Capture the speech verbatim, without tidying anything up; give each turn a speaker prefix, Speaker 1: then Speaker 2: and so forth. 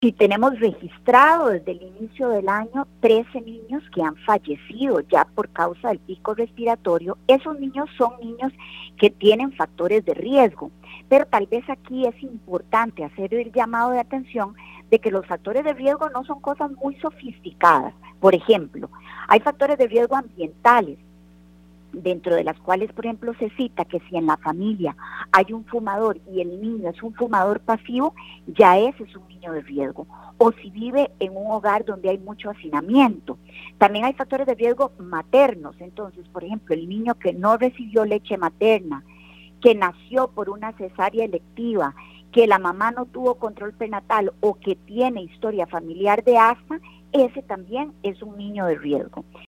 Speaker 1: Si tenemos registrado desde el inicio del año trece niños que han fallecido ya por causa del pico respiratorio, esos niños son niños que tienen factores de riesgo, pero tal vez aquí es importante hacer el llamado de atención de que los factores de riesgo no son cosas muy sofisticadas. Por ejemplo, hay factores de riesgo ambientales, dentro de las cuales, por ejemplo, se cita que si en la familia hay un fumador y el niño es un fumador pasivo, ya ese es un niño de riesgo. O si vive en un hogar donde hay mucho hacinamiento. También hay factores de riesgo maternos. Entonces, por ejemplo, el niño que no recibió leche materna, que nació por una cesárea electiva, que la mamá no tuvo control prenatal o que tiene historia familiar de asma, ese también es un niño de riesgo.